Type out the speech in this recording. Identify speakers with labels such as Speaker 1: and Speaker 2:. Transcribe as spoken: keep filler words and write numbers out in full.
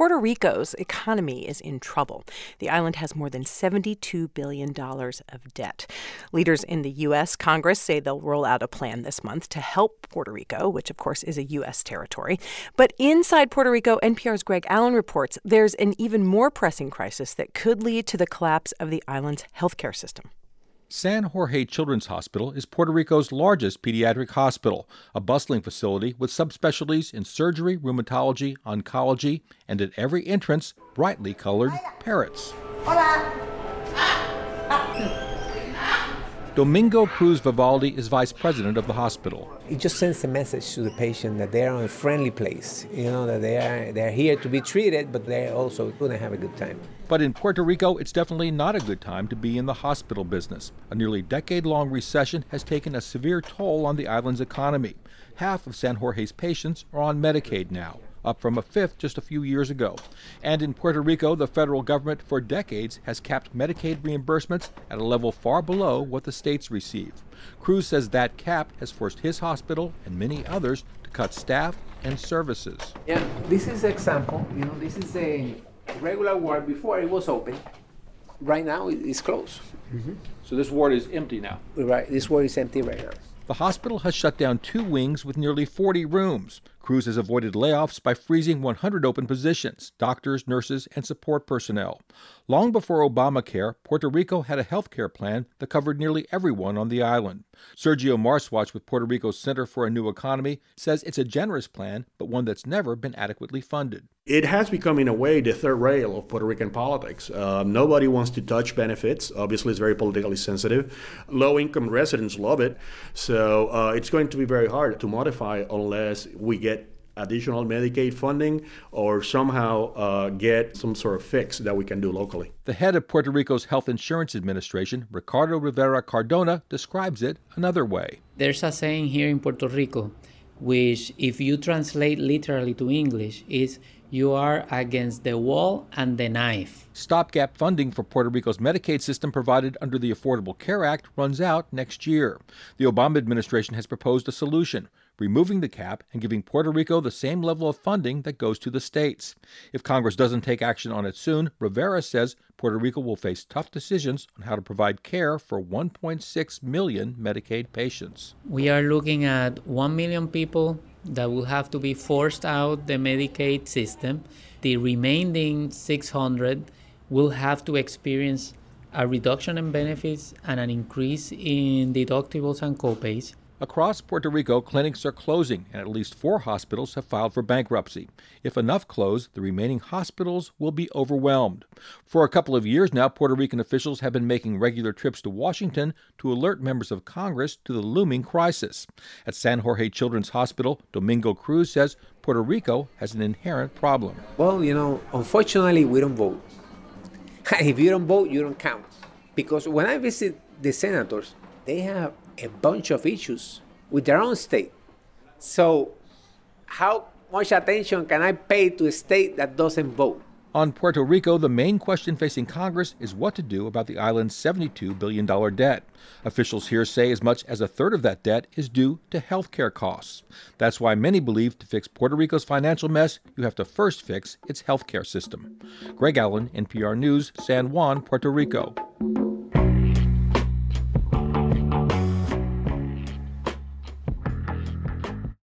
Speaker 1: Puerto Rico's economy is in trouble. The island has more than seventy-two billion dollars of debt. Leaders in the U S Congress say they'll roll out a plan this month to help Puerto Rico, which of course is a U S territory. But inside Puerto Rico, N P R's Greg Allen reports there's an even more pressing crisis that could lead to the collapse of the island's healthcare system.
Speaker 2: San Jorge Children's Hospital is Puerto Rico's largest pediatric hospital, a bustling facility with subspecialties in surgery, rheumatology, oncology, and at every entrance, brightly colored parrots. Hola. Domingo Cruz Vivaldi is vice president of the hospital.
Speaker 3: It just sends a message to the patient that they're in a friendly place, you know, that they are they're here to be treated, but they're also going to have a good time.
Speaker 2: But in Puerto Rico, it's definitely not a good time to be in the hospital business. A nearly decade-long recession has taken a severe toll on the island's economy. Half of San Jorge's patients are on Medicaid now, up from a fifth just a few years ago. And in Puerto Rico, the federal government for decades has capped Medicaid reimbursements at a level far below what the states receive. Cruz says that cap has forced his hospital and many others to cut staff and services.
Speaker 3: Yeah, this is an example. You know, this is a regular ward before it was open. Right now, it's closed.
Speaker 2: Mm-hmm. So this ward is empty now?
Speaker 3: Right, this ward is empty right now.
Speaker 2: The hospital has shut down two wings with nearly forty rooms. Cruz has avoided layoffs by freezing one hundred open positions, doctors, nurses, and support personnel. Long before Obamacare, Puerto Rico had a health care plan that covered nearly everyone on the island. Sergio Marswatch with Puerto Rico's Center for a New Economy says it's a generous plan, but one that's never been adequately funded.
Speaker 4: It has become, in a way, the third rail of Puerto Rican politics. Uh, nobody wants to touch benefits. Obviously, it's very politically sensitive. Low-income residents love it. So uh, it's going to be very hard to modify unless we get additional Medicaid funding or somehow uh, get some sort of fix that we can do locally.
Speaker 2: The head of Puerto Rico's Health Insurance Administration, Ricardo Rivera Cardona, describes it another way.
Speaker 5: There's a saying here in Puerto Rico, which if you translate literally to English is, you are against the wall and the knife.
Speaker 2: Stopgap funding for Puerto Rico's Medicaid system provided under the Affordable Care Act runs out next year. The Obama administration has proposed a solution, removing the cap and giving Puerto Rico the same level of funding that goes to the states. If Congress doesn't take action on it soon, Rivera says Puerto Rico will face tough decisions on how to provide care for one point six million Medicaid patients.
Speaker 5: We are looking at one million people that will have to be forced out the Medicaid system. The remaining six hundred will have to experience a reduction in benefits and an increase in deductibles and copays.
Speaker 2: Across Puerto Rico, clinics are closing, and at least four hospitals have filed for bankruptcy. If enough close, the remaining hospitals will be overwhelmed. For a couple of years now, Puerto Rican officials have been making regular trips to Washington to alert members of Congress to the looming crisis. At San Jorge Children's Hospital, Domingo Cruz says Puerto Rico has an inherent problem.
Speaker 3: Well, you know, unfortunately, we don't vote. If you don't vote, you don't count. Because when I visit the senators, they have a bunch of issues with their own state. So how much attention can I pay to a state that doesn't vote?
Speaker 2: On Puerto Rico, the main question facing Congress is what to do about the island's seventy-two billion dollars debt. Officials here say as much as a third of that debt is due to health care costs. That's why many believe to fix Puerto Rico's financial mess, you have to first fix its health care system. Greg Allen, N P R News, San Juan, Puerto Rico.